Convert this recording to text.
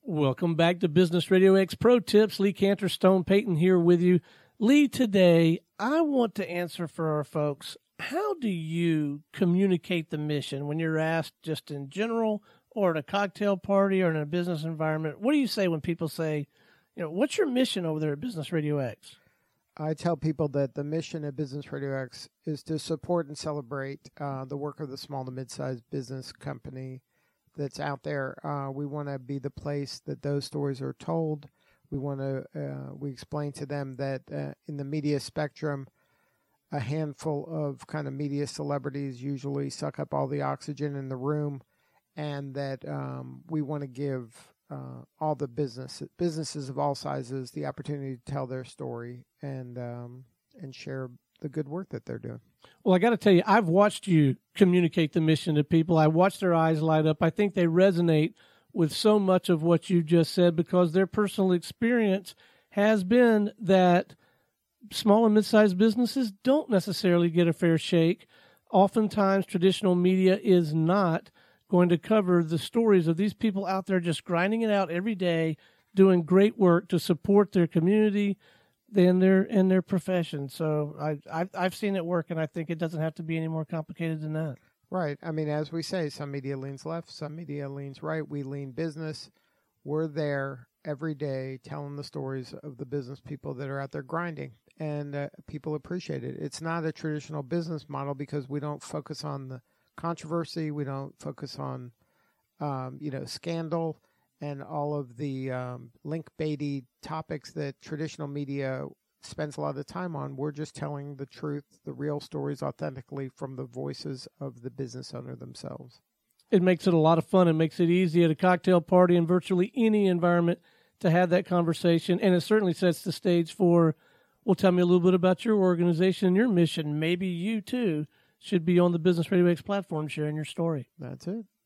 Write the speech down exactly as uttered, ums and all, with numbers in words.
Welcome back to Business Radio X Pro Tips. Lee Cantor, Stone Payton here with you. Lee, today I want to answer for our folks, how do you communicate the mission when you're asked just in general or at a cocktail party or in a business environment? What do you say when people say, you know, what's your mission over there at Business Radio X? I tell people that the mission at Business Radio X is to support and celebrate uh, the work of the small to mid-sized business company that's out there. Uh, we want to be the place that those stories are told. We want to, uh, we explain to them that uh, in the media spectrum, a handful of kind of media celebrities usually suck up all the oxygen in the room, and that um, we want to give uh, all the business businesses of all sizes the opportunity to tell their story and um, and share the good work that they're doing. Well, I got to tell you, I've watched you communicate the mission to people. I watched their eyes light up. I think they resonate with so much of what you just said because their personal experience has been that small and mid-sized businesses don't necessarily get a fair shake. Oftentimes, traditional media is not going to cover the stories of these people out there just grinding it out every day, doing great work to support their community and their and their profession. So I, I've, I've seen it work, and I think it doesn't have to be any more complicated than that. Right. I mean, as we say, some media leans left, some media leans right. We lean business. We're there every day telling the stories of the business people that are out there grinding, and uh, people appreciate it. It's not a traditional business model because we don't focus on the controversy. We don't focus on, um, you know, scandal and all of the um, link-baity topics that traditional media spends a lot of time on. We're just telling the truth, the real stories authentically from the voices of the business owner themselves. It makes it a lot of fun. It makes it easy at a cocktail party in virtually any environment to have that conversation. And it certainly sets the stage for, well, tell me a little bit about your organization and your mission. Maybe you, too, should be on the Business Radio X platform sharing your story. That's it.